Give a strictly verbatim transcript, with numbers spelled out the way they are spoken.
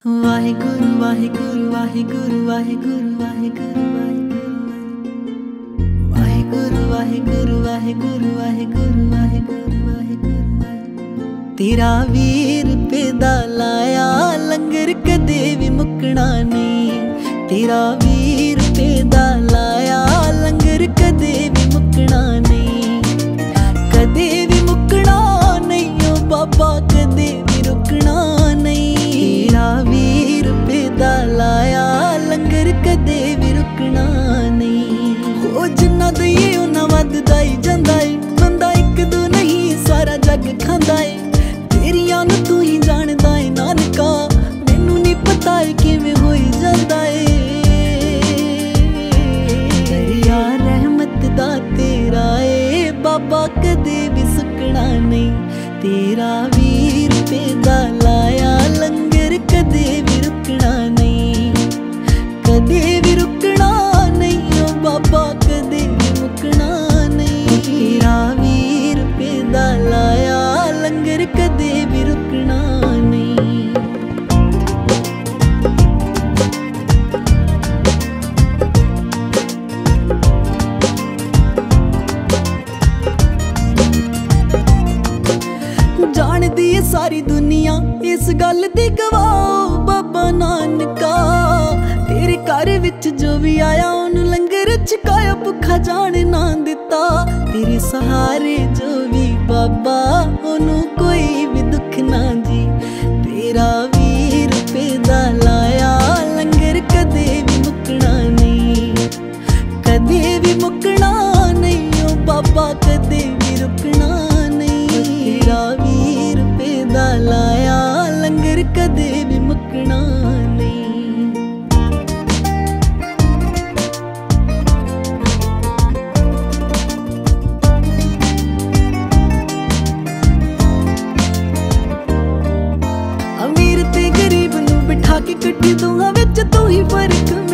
ਵਾਹਿਗੁਰੂ ਵਾਹਿਗੁਰੂ ਵਾਹਿਗੁਰੂ ਵਾਹਿਗੁਰੂ ਵਾਹਿਗੁਰੂ ਵਾਹਿਗੁਰੂ ਵਾਹਿਗੁਰੂ ਵਾਹਿਗੁਰੂ ਵਾਹਿਗੁਰੂ ਵਾਹਿਗੁਰੂ ਵਾਹਿਗੁਰੂ। ਤੇਰਾ ਵੀਹ ਰੁਪਏ ਦਾ ਲਾਇਆ ਲੰਗਰ ਕਦੇ ਵੀ ਮੁੱਕਣਾ ਨਹੀਂ। ਤੇਰਾ ਵੀਹ ਰੁਪਏ ਦਾ ਲਾਇਆ ਲੰਗਰ ਕਦੇ ਵੀ ਮੁੱਕਣਾ ਨਹੀਂ। ਕਦੇ ਵੀ ਮੁੱਕਣਾ ਨਹੀਂ ਓ ਬਾਬਾ, ਕਦੇ ਵੀ ਰੁਕਣਾ ਨਹੀਂ। ਤੇਰਾ ਵੀਹ ਰੁਪਏ ਦਾ ਲਾਇਆ ਲੰਗਰ ਕਦੇ ਵੀ ਰੁਕਣਾ ਨਹੀਂ। ਉਹ ਜਿੰਨਾ ਦਈਏ ਉਹਨਾਂ ਵੱਧਦਾ ਹੀ ਜਾਂਦਾ ਏ। ਬੰਦਾ ਇੱਕ ਦੋ ਨਹੀਂ ਸਾਰਾ ਜੱਗ ਖਾਂਦਾ ਏ। ਤੇਰੀਆਂ ਨੂੰ ਤੂੰ ਹੀ ਜਾਣਦਾ ਏ ਨਾਨਕਾ, ਮੈਨੂੰ ਨਹੀਂ ਪਤਾ ਏ ਕਿਵੇਂ ਹੋਈ ਜਾਂਦਾ ਏ। ਦਰਿਆ ਰਹਿਮਤ ਦਾ ਤੇਰਾ ਏ ਬਾਬਾ, ਕਦੇ ਵੀ ਸੁੱਕਣਾ ਨਹੀਂ। ਤੇਰਾ ਵੀਹ ਰੁਪਏ ਦਾ ਲਾਇਆ ਲੰਗਰ ਕਦੇ ਵੀ ਰੁਕਣਾ ਨਹੀਂ। ਕਦੇ ਵੀ ਰੁਕਣਾ ਨਹੀਂ ਓ ਬਾਬਾ, ਕਦੇ ਵੀ ਮੁੱਕਣਾ ਨਹੀਂ। ਤੇਰਾ ਵੀਹ ਰੁਪਏ ਦਾ ਲਾਇਆ ਲੰਗਰ ਕਦੇ ਵੀ ਰੁਕਣਾ ਨਹੀਂ। ਜਾਣਦੀ ਏ ਸਾਰੀ ਦੁਨੀਆ ਇਸ ਗੱਲ ਦੀ ਗਵਾਹ ਬਾਬਾ ਨਾਨਕਾ। ਤੇਰੇ ਘਰ ਵਿੱਚ ਜੋ ਵੀ ਆਇਆ ਉਹਨੂੰ ਲੰਗਰ ਛਕਾਇਆ, ਭੁੱਖਾ ਜਾਣ ਨਾ ਦਿੱਤਾ। ਤੇਰੇ ਸਹਾਰੇ ਜੋ ਵੀ ਬਾਬਾ ਉਹਨੂੰ ਕੋਈ ਵੀ ਦੁੱਖ ਨਾ ਜੀ। ਤੇਰਾ ਵੀਹ ਰੁਪਏ ਦਾ ਲਾਇਆ ਲੰਗਰ ਕਦੇ ਵੀ ਮੁੱਕਣਾ ਨਹੀਂ। ਕਦੇ ਵੀ ਮੁੱਕਣਾ ਨਹੀਂ ਓ ਬਾਬਾ, ਕਦੇ ਵੀ ਰੁਕਣਾ ਨਹੀਂ। ਤੇਰਾ ਵੀਹ ਰੁਪਏ ਦਾ ਲਾਇਆ ਲੰਗਰ ਕਦੇ ਵੀ ਮੁੱਕਣਾ ਨਹੀਂ। ਅਮੀਰ ਤੇ ਗਰੀਬ ਨੂੰ ਬਿਠਾ ਕੇ ਇਕੱਠੇ ਦੋਹਾਂ ਵਿੱਚ ਤੂੰ ਹੀ ਫਰਕ